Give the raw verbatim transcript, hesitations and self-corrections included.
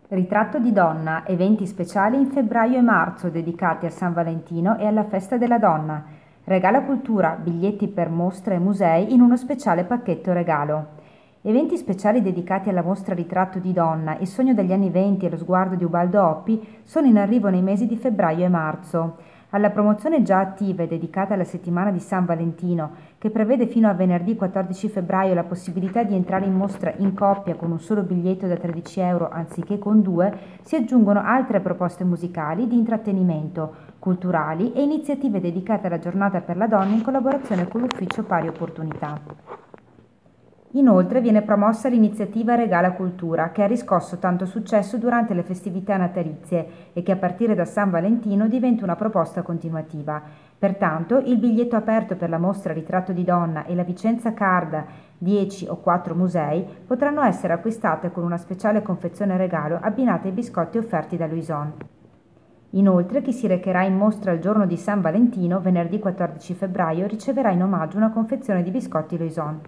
Ritratto di donna, eventi speciali in febbraio e marzo dedicati a San Valentino e alla festa della donna. Regala Cultura, biglietti per mostre e musei in uno speciale pacchetto regalo. Eventi speciali dedicati alla mostra Ritratto di donna, Il sogno degli anni venti e lo sguardo di Ubaldo Oppi sono in arrivo nei mesi di febbraio e marzo. Alla promozione già attiva e dedicata alla settimana di San Valentino, che prevede fino a venerdì quattordici febbraio la possibilità di entrare in mostra in coppia con un solo biglietto da tredici euro anziché con due, si aggiungono altre proposte musicali, di intrattenimento, culturali e iniziative dedicate alla giornata per la donna in collaborazione con l'Ufficio Pari Opportunità. Inoltre viene promossa l'iniziativa Regala Cultura, che ha riscosso tanto successo durante le festività natalizie e che a partire da San Valentino diventa una proposta continuativa. Pertanto, il biglietto aperto per la mostra Ritratto di donna e la Vicenza Card dieci o quattro musei potranno essere acquistate con una speciale confezione regalo abbinata ai biscotti offerti da Louison. Inoltre, chi si recherà in mostra il giorno di San Valentino, venerdì quattordici febbraio, riceverà in omaggio una confezione di biscotti Louison.